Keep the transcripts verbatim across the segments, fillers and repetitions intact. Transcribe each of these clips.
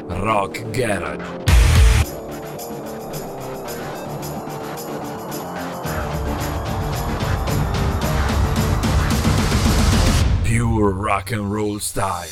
Rock Garage. Pure rock and roll style.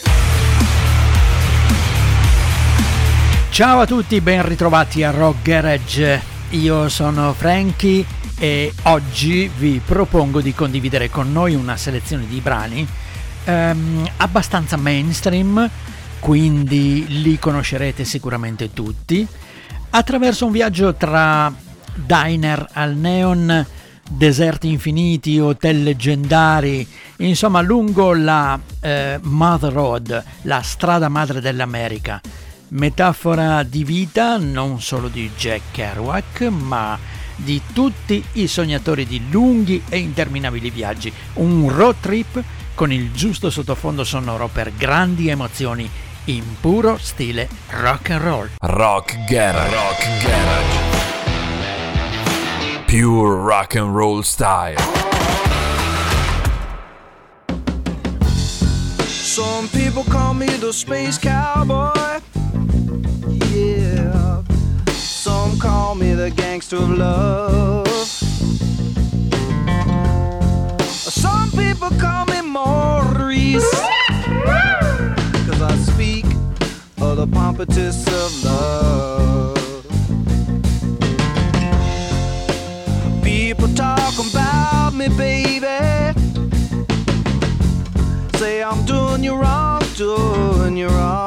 Ciao a tutti, ben ritrovati a Rock Garage. Io sono Frankie e oggi vi propongo di condividere con noi una selezione di brani ehm, abbastanza mainstream, quindi li conoscerete sicuramente tutti, attraverso un viaggio tra diner al neon, deserti infiniti, hotel leggendari, insomma lungo la eh, Mother Road, la strada madre dell'America, metafora di vita non solo di Jack Kerouac ma di tutti i sognatori di lunghi e interminabili viaggi, un road trip con il giusto sottofondo sonoro per grandi emozioni in puro stile rock and roll. Rock Garage. Rock Garage. Pure rock and roll style. Some people call me the space cowboy. Yeah. Some call me the gangster of love. Some people call me Maurice, 'cause I speak of the pompatus of love. People talk about me, baby, say I'm doing you wrong, doing you wrong.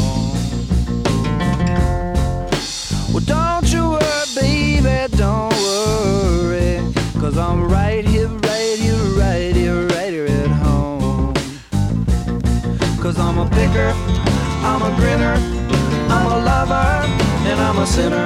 Well, don't you worry, baby, don't worry, 'cause I'm right here, right here, right here, right here at home. 'Cause I'm a picker, I'm a grinner, I'm a lover, and I'm a sinner.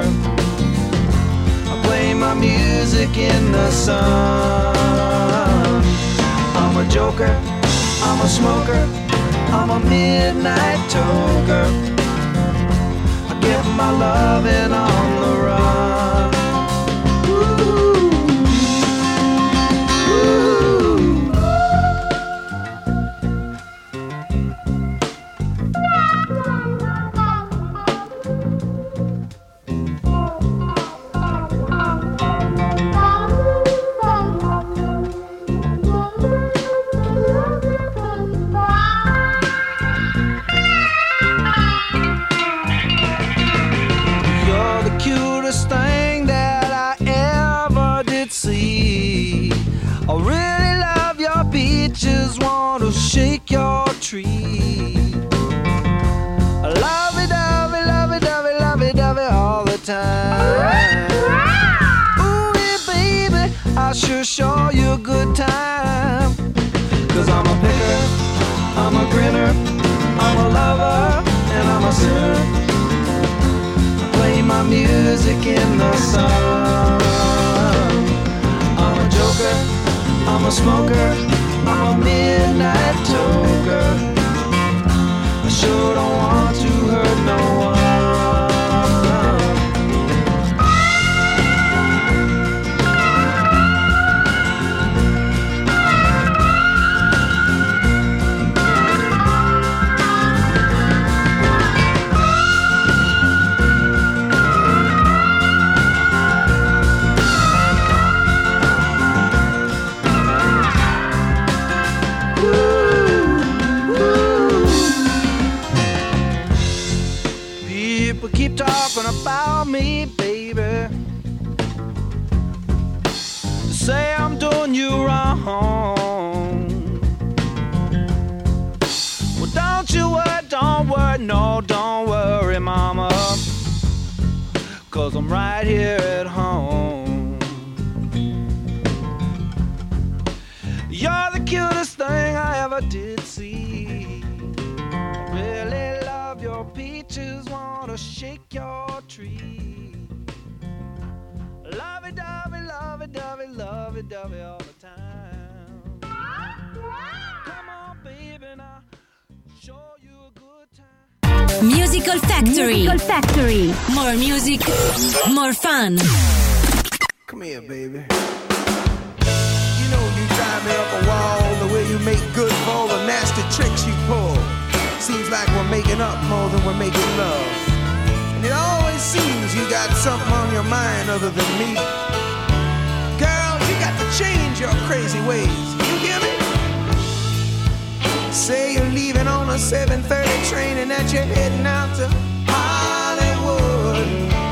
Play my music in the sun. I'm a joker, I'm a smoker, I'm a midnight toker. I get my loving on the run. Ooh. Shake your tree. Lovey dovey, lovey dovey, lovey dovey all the time. Ooh, yeah, baby, I sure show you a good time. 'Cause I'm a picker, I'm a grinner, I'm a lover, and I'm a sinner. I play my music in the sun. I'm a joker, I'm a smoker, I'm a midnight toker. I sure don't want to hurt no one. Keep talking about me, baby. Say I'm doing you wrong. Well, don't you worry, don't worry, no, don't worry, mama, 'cause I'm right here at home. You're the cutest thing I ever did see. I really love your peaches, wanna shake your tree. Lovey-dovey, lovey-dovey, lovey-dovey all the time. Come on, baby, now show you a good time. Musical Factory. Musical Factory. More music, more fun. Come here, baby. You know you drive me up a wall, the way you make good for all the nasty tricks you pull. Seems like we're making up more than we're making love. it always seems you got something on your mind other than me. Girl, you got to change your crazy ways. You hear me? Say you're leaving on a seven thirty train and that you're heading out to Hollywood.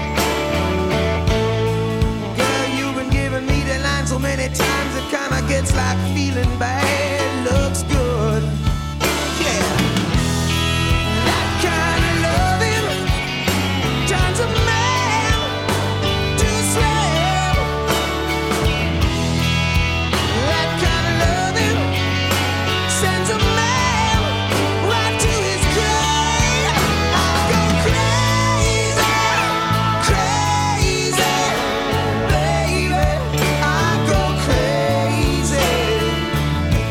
Girl, you've been giving me the line so many times it kinda gets like feeling bad looks good. Yeah, that kind of loving turns a man to a slave. That kind of loving sends a man right to his grave. I go crazy, crazy, baby. I go crazy.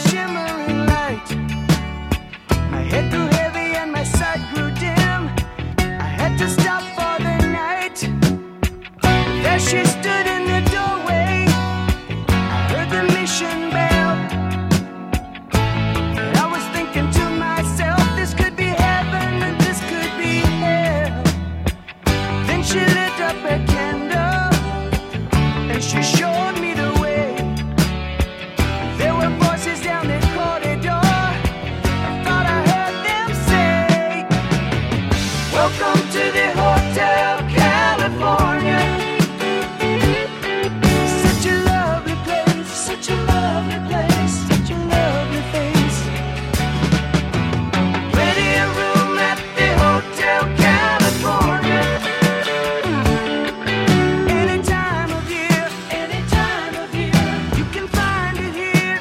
shimmering light. My head grew heavy and my sight grew dim. I had to stop for the night. There she stood in the doorway. I heard the mission bell. And I was thinking to myself, this could be heaven and this could be hell. Then she lit up a candle and she showed me the way. There were voices down the corridor. I thought I heard them say, welcome to the Hotel California. Such a lovely place, such a lovely place, such a lovely face. Plenty of room at the Hotel California. Any time of year, any time of year, you can find it here.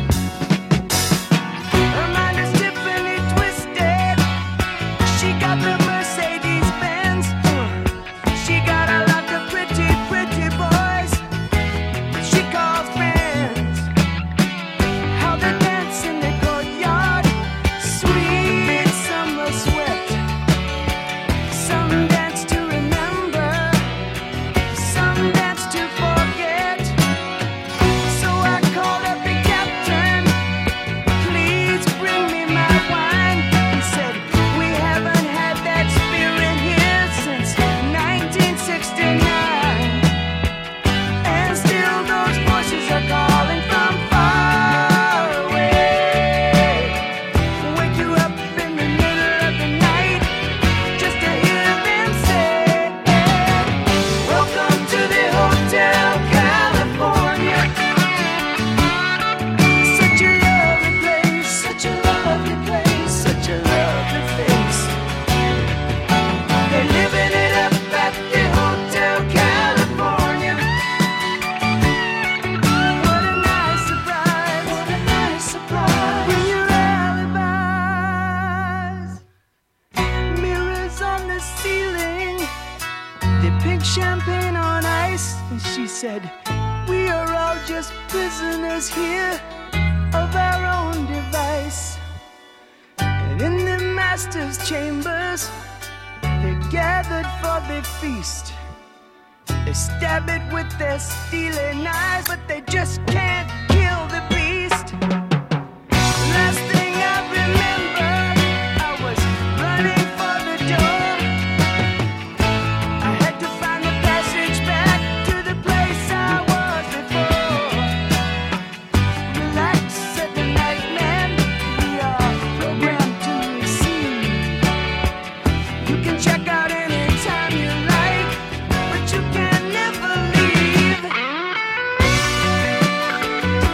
Her mind is Tiffany twisted. She got the Mercedes Benz. She got a lot of pretty, pretty boys she calls friends. How they dance in the courtyard, sweet summer sweat. Some dance to remember, some dance to forget. So I called up the captain, please bring me my wine. He said, we haven't had that spirit here since nineteen sixty-nine. And still those voices are calling from far away. Wake you up in the middle of the night just to hear them say, welcome to the Hotel California. Such a lovely place, such a lovely place, such a lovely face. They're living it up at the Hotel California. What a nice surprise, what a nice surprise. Bring your alibis. Mirrors on the ceiling, they pink champagne on ice. And she said, we are all just prisoners here of our own device. And in the master's chambers, they gathered for the feast. They stab it with their steely knives, but they just can't kill the beast. Last thing I remember, I was running for the door. I had to find the passage back to the place I was before. Relax, said the night man, we are programmed to receive. You can check out anytime you like, but you can never leave.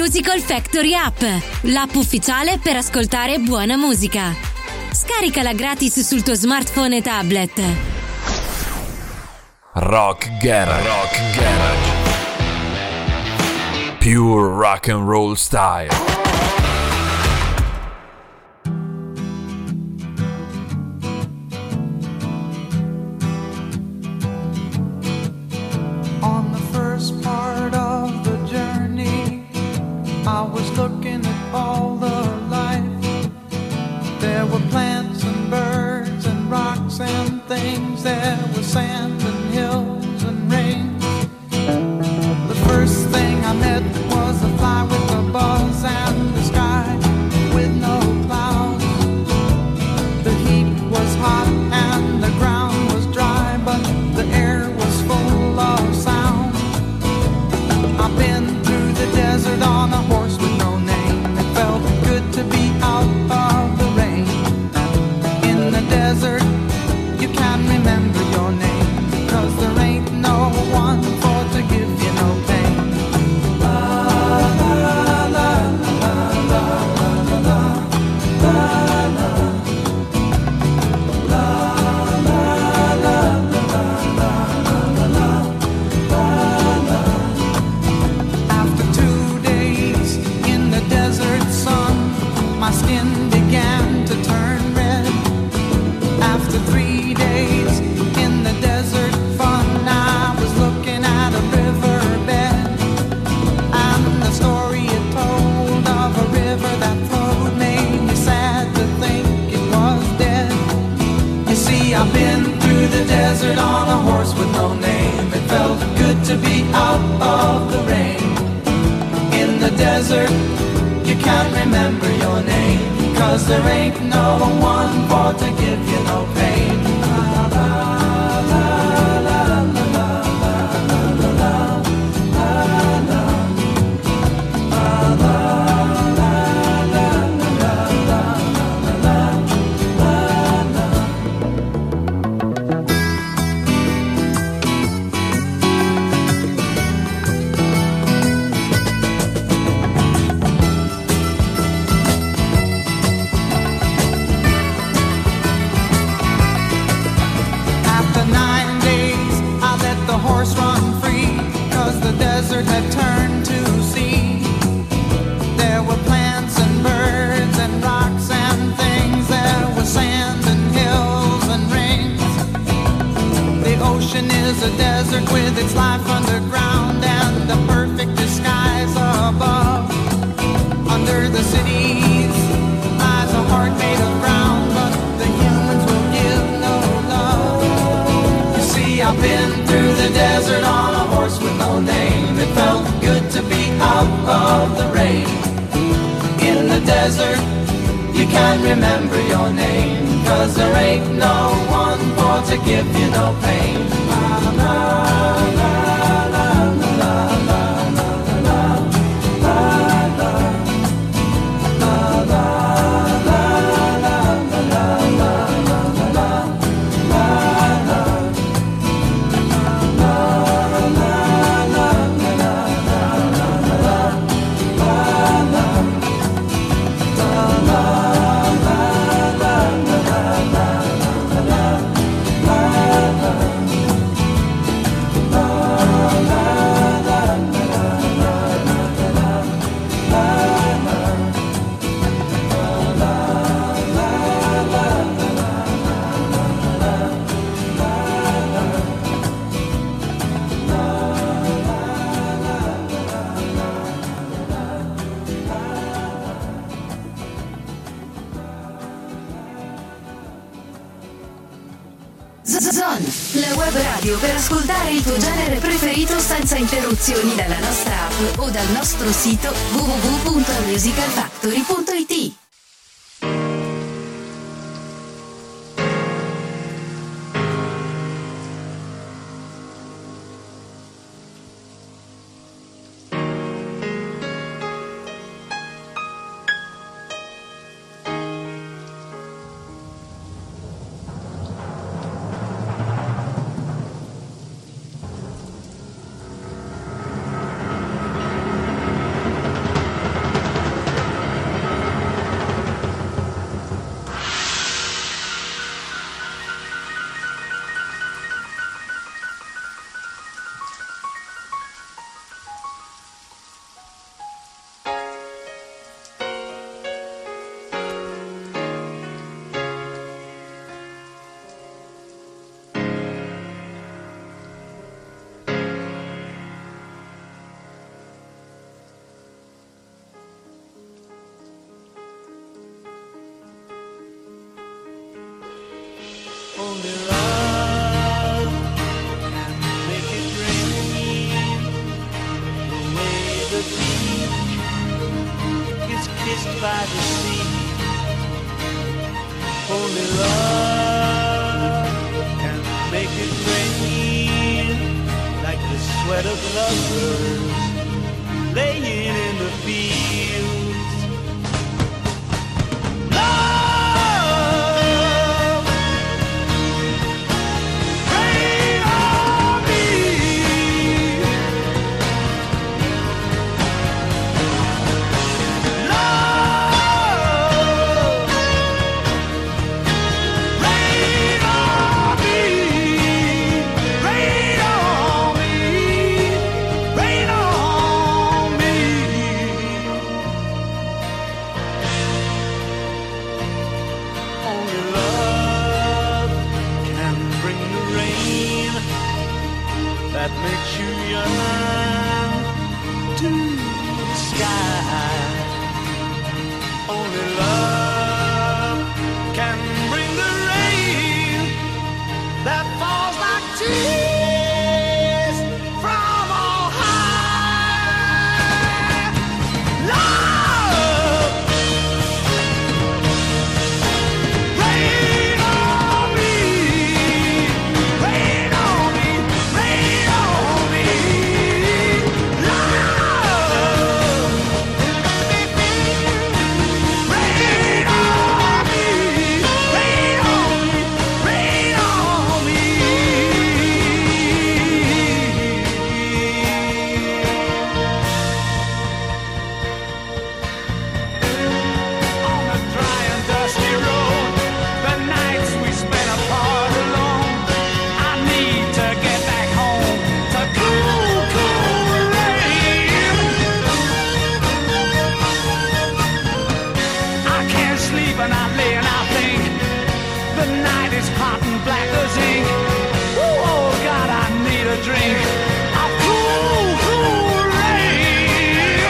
Musical Factory App, l'app ufficiale per ascoltare buona musica. Scaricala gratis sul tuo smartphone e tablet. Rock Garage. Rock Garage. Pure rock and roll style. Zone, la web radio per ascoltare il tuo genere preferito senza interruzioni dalla nostra app o dal nostro sito w w w punto musical factory punto i t. Only love can make it rain. The way the beach is kissed by the sea. Only love can make it rain. Like the sweat of lovers laying in the fields. Love, rain on me. Love, rain on me. Rain on me. Rain on me. Only love can bring the rain that makes you yearn to the sky. Only love can bring the rain that falls like tears from on high. Love, rain on me, rain on me, rain on me. Love, rain on me, rain on me, rain on me. On the dry and dusty road, the nights we spent apart alone. I need to get back home to cool, cool rain. I can't sleep and I lay and I think the night is hot and black as ink. Ooh, oh God, I need a drink of cool, cool rain.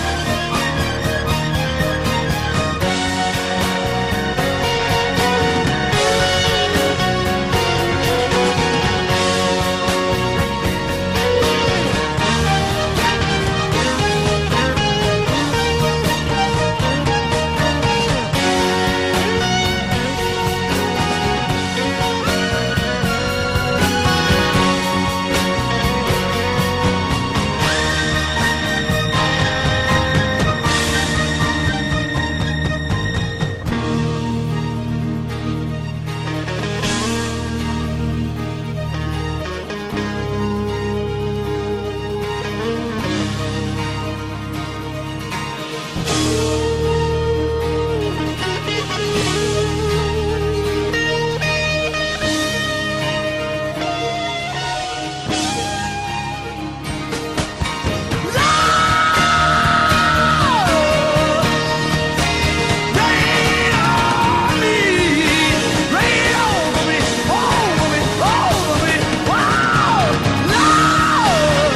Rain on me, rain over me, over me, over me. Wow, love,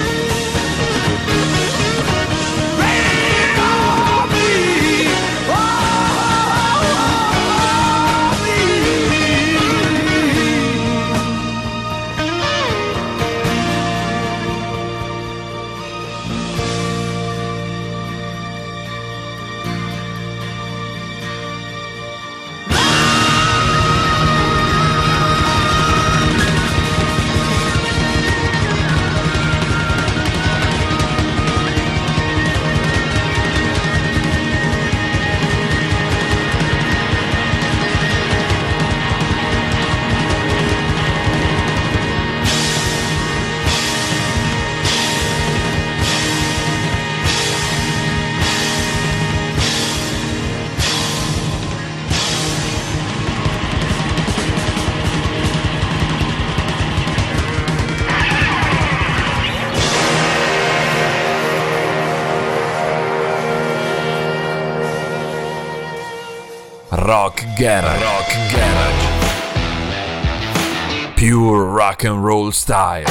rain on me, Rock Garage. Rock Garage. Pure rock and roll style.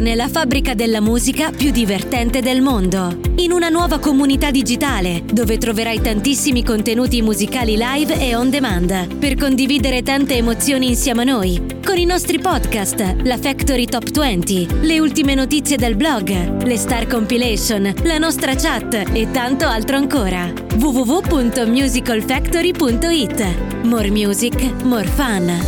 nella fabbrica della musica più divertente del mondo, in una nuova comunità digitale dove troverai tantissimi contenuti musicali live e on demand per condividere tante emozioni insieme a noi, con i nostri podcast, la Factory Top venti, le ultime notizie del blog, le Star Compilation, la nostra chat e tanto altro ancora. w w w punto musical factory punto i t. More music, more fun.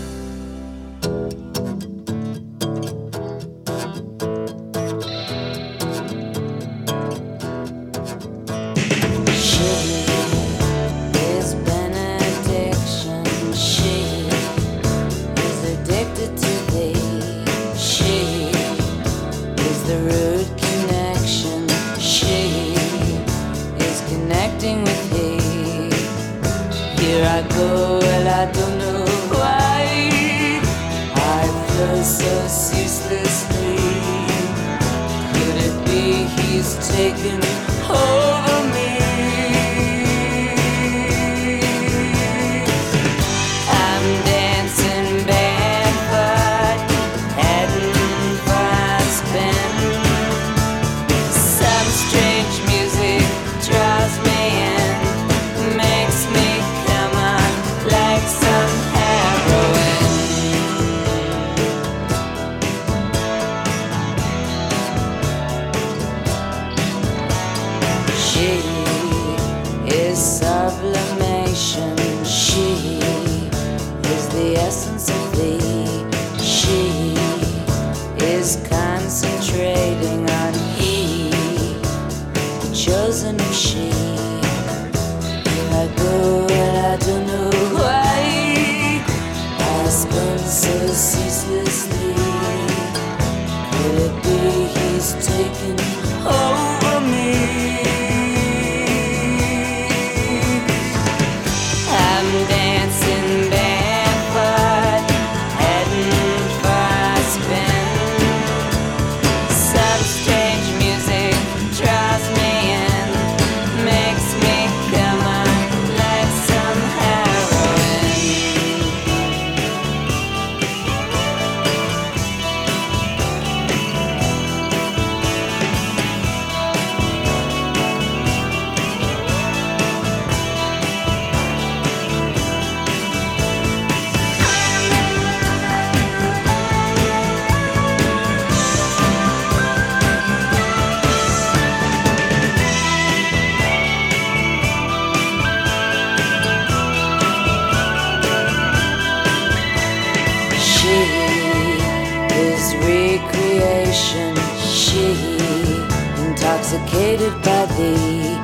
Intoxicated by thee,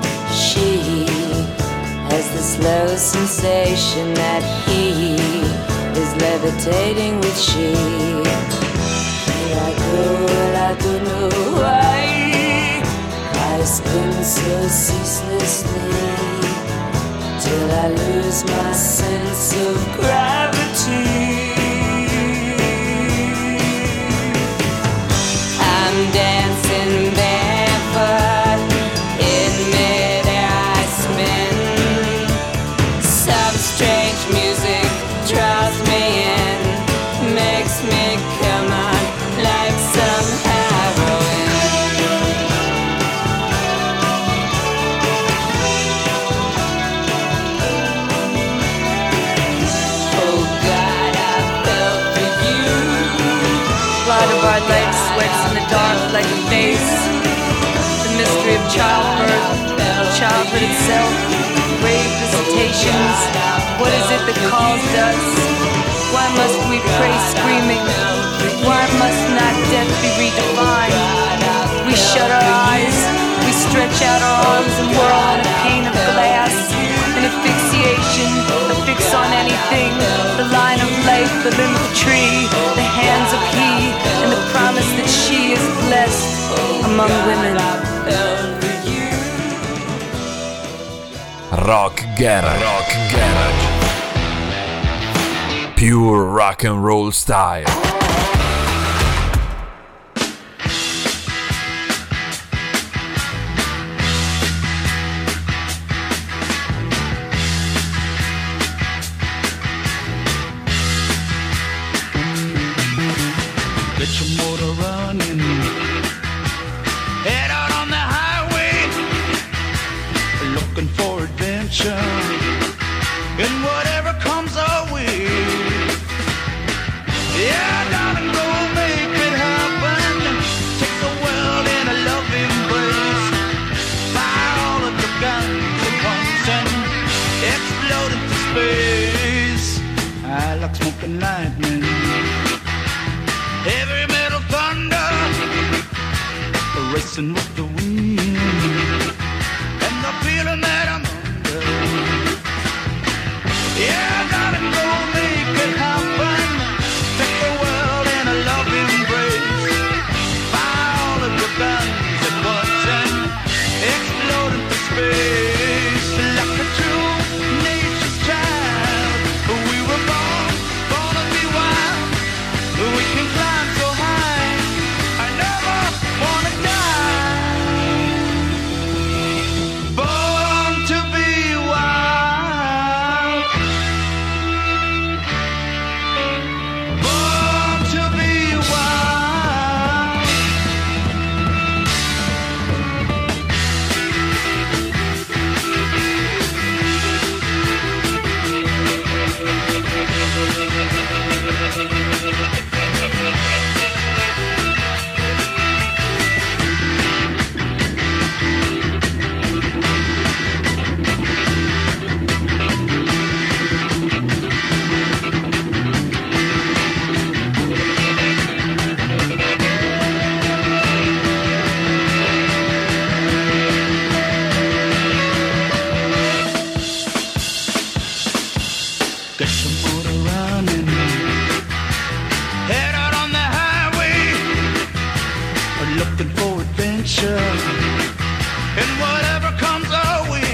she has the slow sensation that he is levitating with she. Here I go and I don't know why I spin so ceaselessly till I lose my sense of gravity. I'm dancing barefoot in midair, I spin. Some strange music draws me in, makes me come on like some heroin. Oh God, I fell for you. Light of our light sweats in the dark like a face. The mystery of childbirth, childhood itself, grave visitations. What is it that calls us? Why must we pray screaming? Why must not death be redefined? We shut our eyes, we stretch out our arms and whirl on a pane of glass. An asphyxiation, a fix on anything. The line of life, the limb of tree, the hands of he, and the promise that she is blessed among women. Rock Garage, Rock Garage, pure rock and roll style. Get your motor running. Head out on the highway, looking for adventure. And whatever comes our way. Yeah, darling, go make it happen. Take the world in a loving embrace. Fire all of the guns at once and explode into space. I like smoking lightning, heavy metal thunder, racing with the wind, and the feeling that I'm under. Yeah, darling, go make it happen. Take the world in a loving embrace. Fire all of your guns at once and explode into space. Like a true nature's child, we were born, born to be wild. We can climb so high, I never wanna die. Born to be wild. Born to be wild. Get your motor running. Head out on the highway, looking for adventure. And whatever comes our way.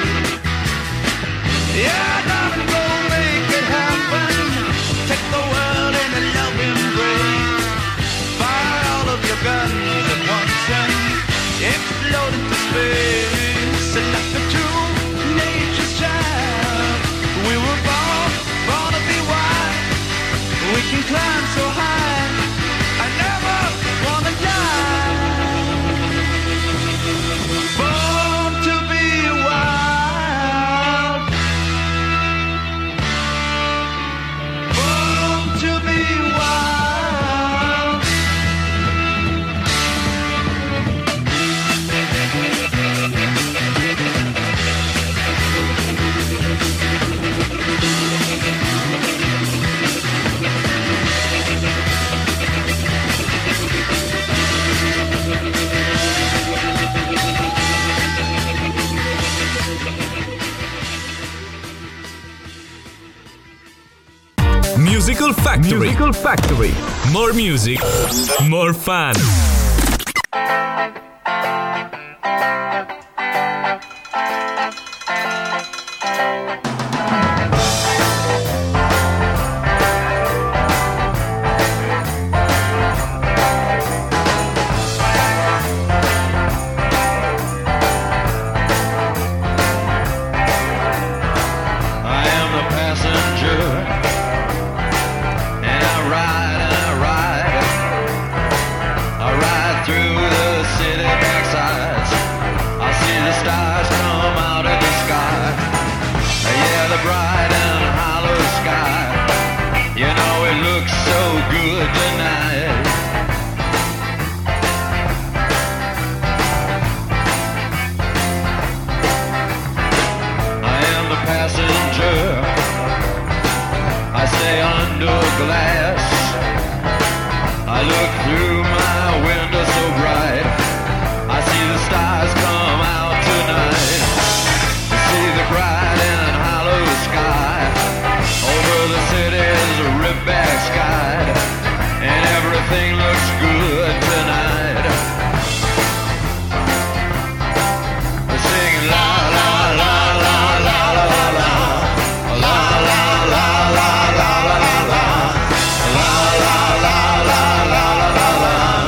Yeah, darling, go make it happen. Take the world in a loving embrace. Fire all of your guns at once and explode into space. And like the true nature's child, we were born, born to be wild. We can climb so high, I never wanna die. Born to be wild. Born to be wild. Musical Factory. Musical Factory. More music, more fun. I am the passenger, and I ride and I ride. I ride through the city backsides. I see the stars come out of the sky. Yeah, the bright and hollow sky. You know it looks so good tonight. I am the passenger. I stay under glass. I look through my window so bright. I see the stars come out tonight. I see the bright and hollow sky. Over the city's rip-back sky. And everything looks good tonight. We're singing la la la la la la la la. La la la la la la la la. La la la la la la la la.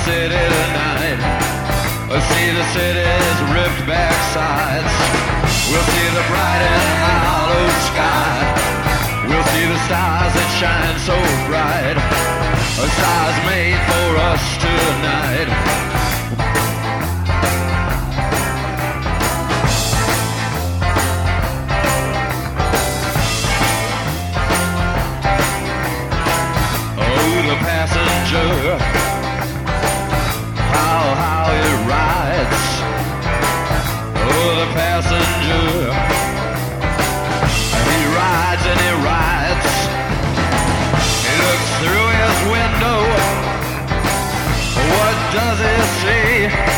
city tonight. We'll see the city's ripped back sides. We'll see the bright and hollow sky. We'll see the stars that shine so bright. A stars made for us tonight. The passenger, how, how he rides. Oh, the passenger, he rides and he rides. He looks through his window. What does he see?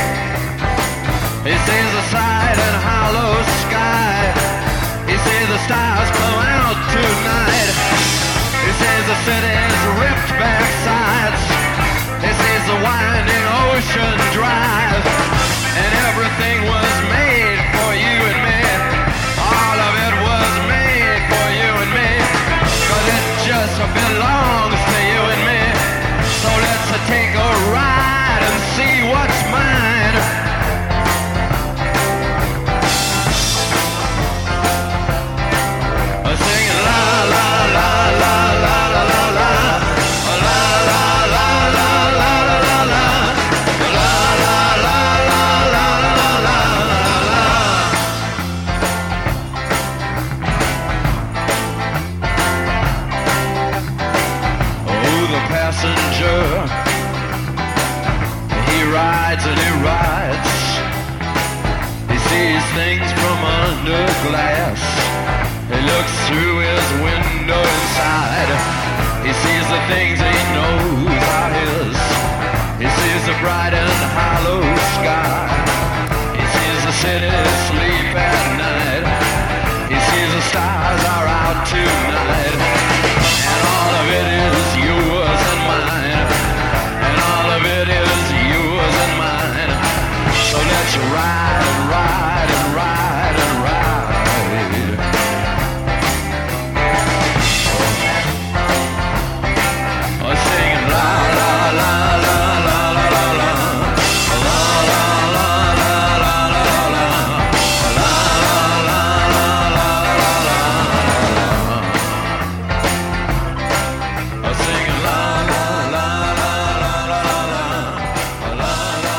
He sees the side and hollow sky. He sees the stars come out tonight. He sees the city's ripped back sides. He sees the winding ocean drive. And everything was made for you and me. All of it was made for you and me. 'Cause it just belongs to you and me. So let's take a ride and see what's mine. Singing la la la la la la la la la la la la la la la Oh, the passenger, he rides and he rides. He sees things from under glass. He looks through his window inside. He sees the things he knows are his. He sees the bright and hollow sky. He sees the city sleep at night. He sees the stars are out tonight. And all of it is yours and mine. And all of it is yours and mine. So let's ride and ride and ride and ride. Singing la la la la la la la la la la la la la la la la la singing la la la la la la la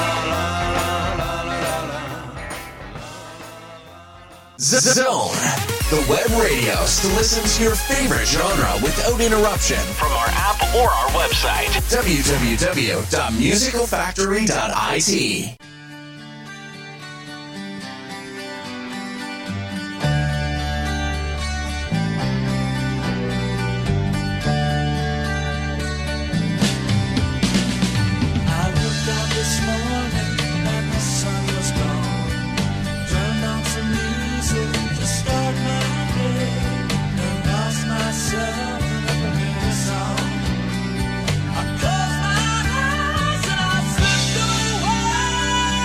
la Zone, the web radio to listen to your favorite genre without interruption from our app or our website, w w w dot musical factory dot i t. I close my eyes and I slip away.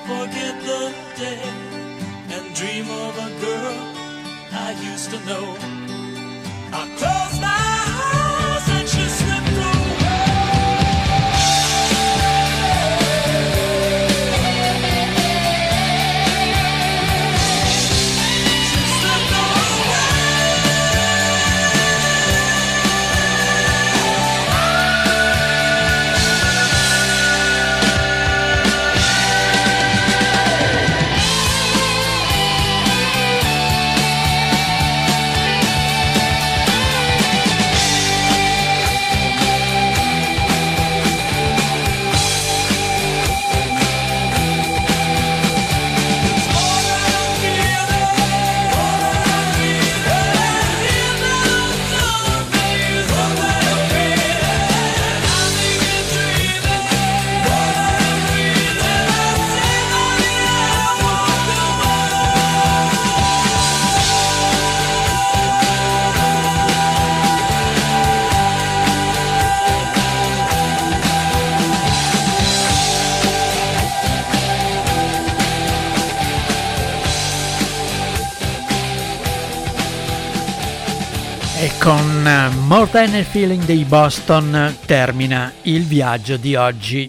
forget the day and dream of a girl I used to know. I close my eyes and she slipped E con More Than a Feeling dei Boston termina il viaggio di oggi.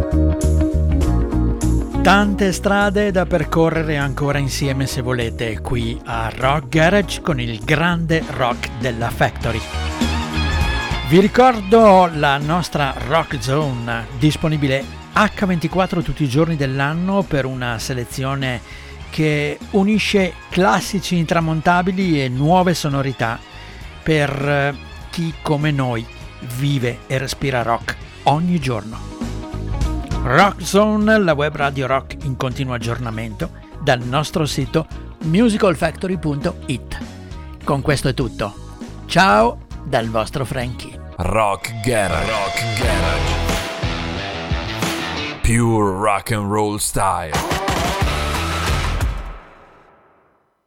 Tante strade da percorrere ancora insieme se volete qui a Rock Garage con il grande rock della Factory. Vi ricordo la nostra Rock Zone disponibile acca ventiquattro tutti i giorni dell'anno per una selezione che unisce classici intramontabili e nuove sonorità per chi come noi vive e respira rock ogni giorno. Rock Zone, la web radio rock in continuo aggiornamento dal nostro sito musical factory punto it. Con questo è tutto. Ciao dal vostro Frankie. Rock Garage. Rock Garage. Pure rock and roll style.